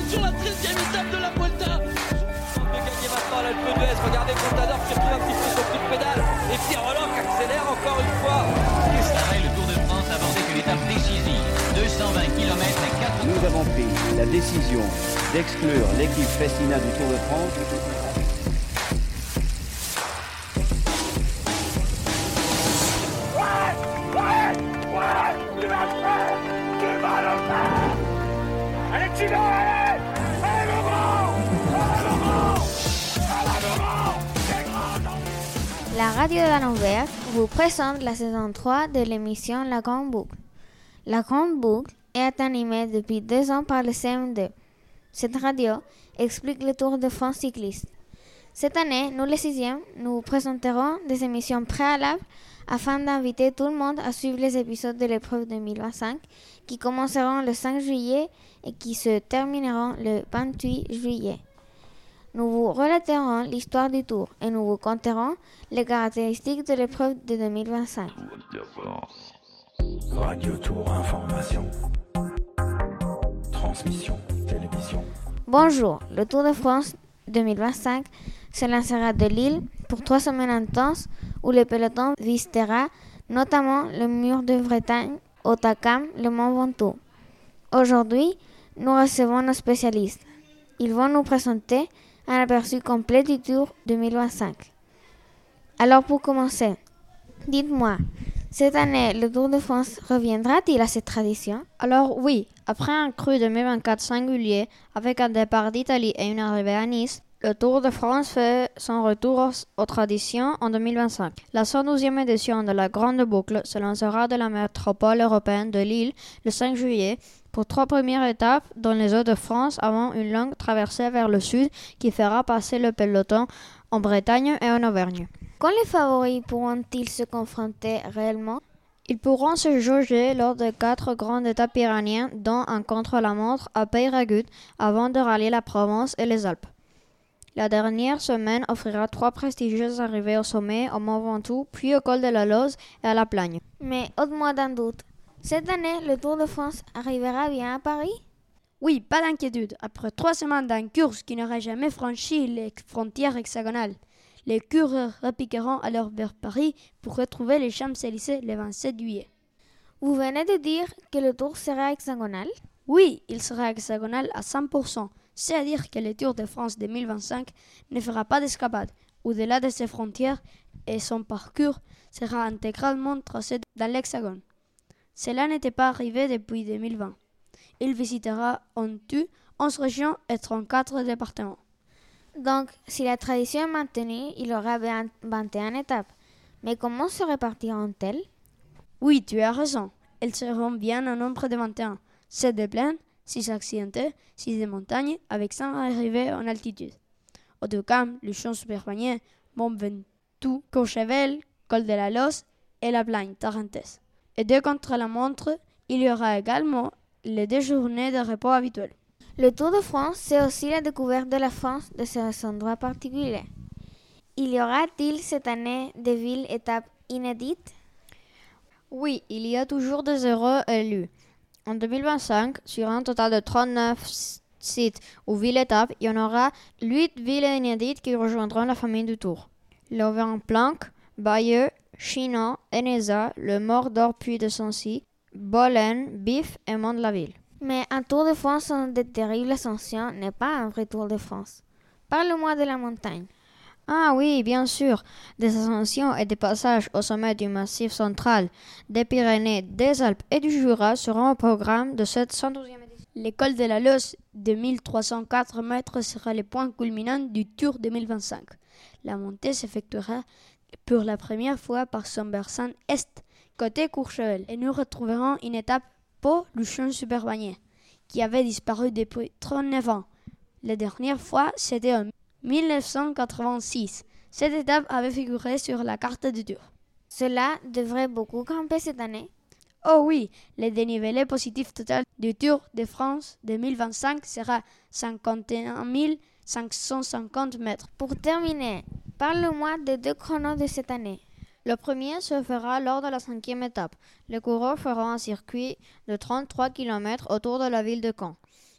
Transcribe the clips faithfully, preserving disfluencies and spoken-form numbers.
sur la treizième étape de la Vuelta. De gagner maintenant l'Alpe d'Huez. Regardez Contador qui retrouve un petit peu son coup de pédale. Et Pierre Roland qui accélère encore une fois. Après le Tour de France abordait une étape décisive. deux cent vingt kilomètres et quatre... Nous avons pris la décision d'exclure l'équipe Festina du Tour de France. Allez, Tino, allez! Allez, Laurent! Allez, Laurent! Allez, Laurent! La radio de la Nouvelle vous présente la saison trois de l'émission La Grande Boucle. La Grande Boucle est animée depuis deux ans par le C M deux. Cette radio explique le Tour de France cycliste. Cette année, nous les sixièmes, nous vous présenterons des émissions préalables afin d'inviter tout le monde à suivre les épisodes de l'épreuve deux mille vingt-cinq qui commenceront le cinq juillet et qui se termineront le vingt-huit juillet. Nous vous relaterons l'histoire du Tour et nous vous conterons les caractéristiques de l'épreuve de deux mille vingt-cinq. Radio Tour Information. Transmission, télévision. Bonjour, le Tour de France deux mille vingt-cinq se lancera de Lille pour trois semaines intenses où le peloton visitera notamment le mur de Bretagne, Hautacam, le Mont Ventoux. Aujourd'hui, nous recevons nos spécialistes. Ils vont nous présenter un aperçu complet du Tour deux mille vingt-cinq. Alors pour commencer, dites-moi, cette année, le Tour de France reviendra-t-il à cette tradition? Alors oui, après un cru deux mille vingt-quatre singulier, avec un départ d'Italie et une arrivée à Nice, le Tour de France fait son retour aux traditions en deux mille vingt-cinq. La cent douzième édition de la Grande Boucle se lancera de la métropole européenne de Lille le cinq juillet pour trois premières étapes dans les Hauts-de-France avant une longue traversée vers le sud qui fera passer le peloton en Bretagne et en Auvergne. Quand les favoris pourront-ils se confronter réellement? Ils pourront se jauger lors de quatre grandes étapes pyrénéennes, dont un contre-la-montre à Peyragut, avant de rallier la Provence et les Alpes. La dernière semaine offrira trois prestigieuses arrivées au sommet, au Mont Ventoux, puis au col de la Loze et à la Plagne. Mais ôte-moi d'un doute, cette année, le Tour de France arrivera bien à Paris? Oui, pas d'inquiétude. Après trois semaines d'une course qui n'aurait jamais franchi les frontières hexagonales, les coureurs repiqueront alors vers Paris pour retrouver les Champs-Élysées le vingt-sept juillet. Vous venez de dire que le Tour sera hexagonal? Oui, il sera hexagonal à cent pour cent. C'est-à-dire que le Tour de France deux mille vingt-cinq ne fera pas d'escapade au-delà de ses frontières et son parcours sera intégralement tracé dans l'hexagone. Cela n'était pas arrivé depuis deux mille vingt. Il visitera en tout onze régions et trente-quatre départements. Donc, si la tradition est maintenue, il y aura vingt et une étapes. Mais comment se répartiront-elles? Oui, tu as raison. Elles seront bien un nombre de vingt et un. sept de plaine, six accidentés, six de montagne, avec cinq arrivées en altitude. Hautacam, le Champ Superbagné, Mont Ventoux, Courchevel, Col de la Loze et la Plagne tarentaise. Et deux contre-la-montre, il y aura également les deux journées de repos habituelles. Le Tour de France, c'est aussi la découverte de la France de ses endroits particuliers. Il y aura-t-il cette année des villes-étapes inédites? Oui, il y a toujours des héros élus. En deux mille vingt-cinq, sur un total de trente-neuf sites ou villes-étapes, il y en aura huit villes inédites qui rejoindront la famille du Tour. L'Auvergne-Planck, Bayeux, Chinon, Eneza, le Mort-d'Or Puy de Sancy, Bolène, Bif et Mont-de-la-Ville. Mais un Tour de France sans de terribles ascensions n'est pas un vrai Tour de France. Parle-moi de la montagne. Ah oui, bien sûr. Des ascensions et des passages au sommet du Massif central, des Pyrénées, des Alpes et du Jura seront au programme de cette cent douzième édition. L'école de la Loze de mille trois cent quatre mètres sera le point culminant du Tour deux mille vingt-cinq. La montée s'effectuera pour la première fois par son versant est, côté Courchevel, et nous retrouverons une étape pour le Champ Superbagné, qui avait disparu depuis trente-neuf ans. La dernière fois, c'était en mille neuf cent quatre-vingt-six. Cette étape avait figuré sur la carte du Tour. Cela devrait beaucoup grimper cette année. Oh oui, le dénivelé positif total du Tour de France deux mille vingt-cinq sera cinquante et un mille cinq cent cinquante mètres. Pour terminer, parle-moi des deux chronos de cette année. Le premier se fera lors de la cinquième étape. Les coureurs feront un circuit de trente-trois kilomètres autour de la ville de Caen.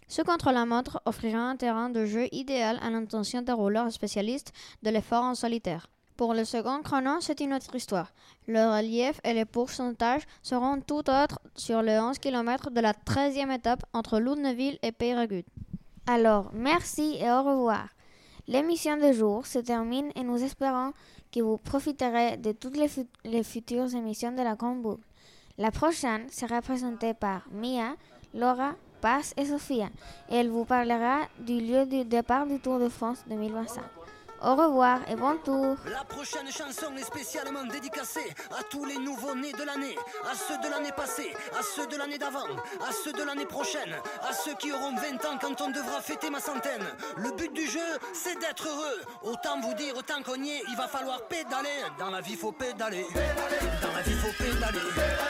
Ce contre-la-montre offrira un terrain de jeu idéal à l'intention des rouleurs spécialistes de l'effort en solitaire. Pour le second chrono, c'est une autre histoire. Le relief et les pourcentages seront tout autres sur les onze kilomètres de la treizième étape entre Lunéville et Peyragudes. Alors, merci et au revoir. L'émission de jour se termine et nous espérons que vous profiterez de toutes les, fu- les futures émissions de la Grande Boucle. La prochaine sera présentée par Mia, Laura, Paz et Sophia et elle vous parlera du lieu du départ du Tour de France deux mille vingt-cinq. Au revoir et bon tour. La prochaine chanson est spécialement dédicacée à tous les nouveaux-nés de l'année, à ceux de l'année passée, à ceux de l'année d'avant, à ceux de l'année prochaine, à ceux qui auront vingt ans quand on devra fêter ma centaine. Le but du jeu, c'est d'être heureux. Autant vous dire, autant qu'on y est, il va falloir pédaler. Dans la vie, faut pédaler. Dans la vie, faut pédaler.